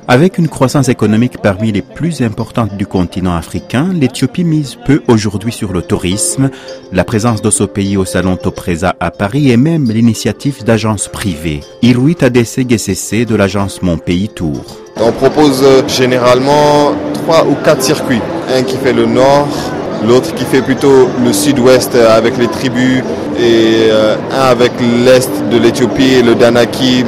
Avec une croissance économique parmi les plus importantes du continent africain, l'Éthiopie mise peu aujourd'hui sur le tourisme, la présence de ce pays au salon Topresa à Paris et même l'initiative d'agences privées. Irui Tadesse Gesese de l'agence Mon Pays Tour. On propose généralement 3 ou 4 circuits. Un qui fait le nord, l'autre qui fait plutôt le sud-ouest avec les tribus et un avec l'est de l'Éthiopie, le Danakil,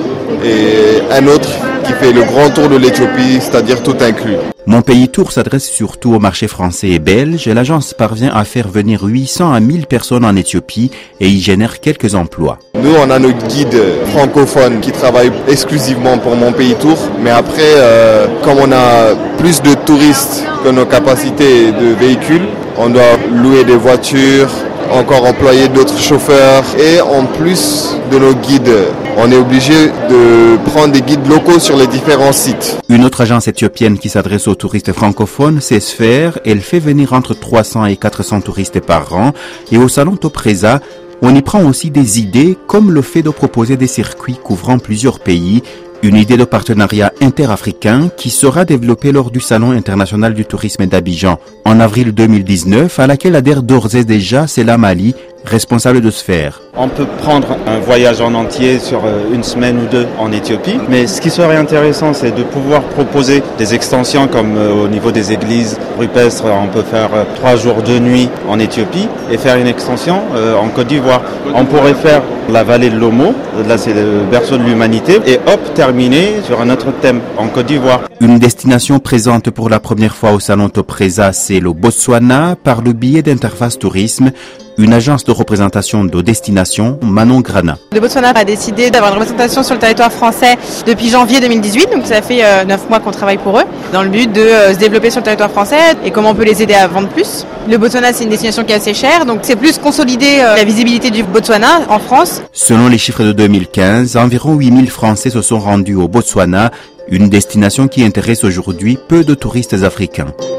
et un autre qui fait le grand tour de l'Éthiopie, c'est-à-dire tout inclus. Mon Pays Tour s'adresse surtout au marché français et belge et l'agence parvient à faire venir 800 à 1000 personnes en Éthiopie et y génère quelques emplois. Nous, on a nos guides francophones qui travaillent exclusivement pour Mon Pays Tour, mais après, comme on a plus de touristes que nos capacités de véhicules, on doit louer des voitures, encore employer d'autres chauffeurs et en plus de nos guides, on est obligé de prendre des guides locaux sur les différents sites. Une autre agence éthiopienne qui s'adresse aux touristes francophones, c'est Sphère. Elle fait venir entre 300 et 400 touristes par an et au salon Topresa, on y prend aussi des idées comme le fait de proposer des circuits couvrant plusieurs pays. Une idée de partenariat interafricain qui sera développée lors du Salon international du tourisme d'Abidjan en avril 2019, à laquelle adhère d'ores et déjà Selam Ali, responsable de Sphère. On peut prendre un voyage en entier sur une semaine ou deux en Éthiopie, mais ce qui serait intéressant, c'est de pouvoir proposer des extensions comme au niveau des églises rupestres, on peut faire 3 jours 2 nuits en Éthiopie et faire une extension en Côte d'Ivoire. On pourrait faire la vallée de l'Omo, là c'est le berceau de l'humanité, et hop, terminer sur un autre thème en Côte d'Ivoire. Une destination présente pour la première fois au salon Topresa, c'est le Botswana par le biais d'Interface Tourisme, une agence de représentation de destination, Manon Grana. Le Botswana a décidé d'avoir une représentation sur le territoire français depuis janvier 2018, donc ça fait 9 mois qu'on travaille pour eux, dans le but de se développer sur le territoire français et comment on peut les aider à vendre plus. Le Botswana, c'est une destination qui est assez chère, donc c'est plus consolider la visibilité du Botswana en France. Selon les chiffres de 2015, environ 8000 Français se sont rendus au Botswana, une destination qui intéresse aujourd'hui peu de touristes africains.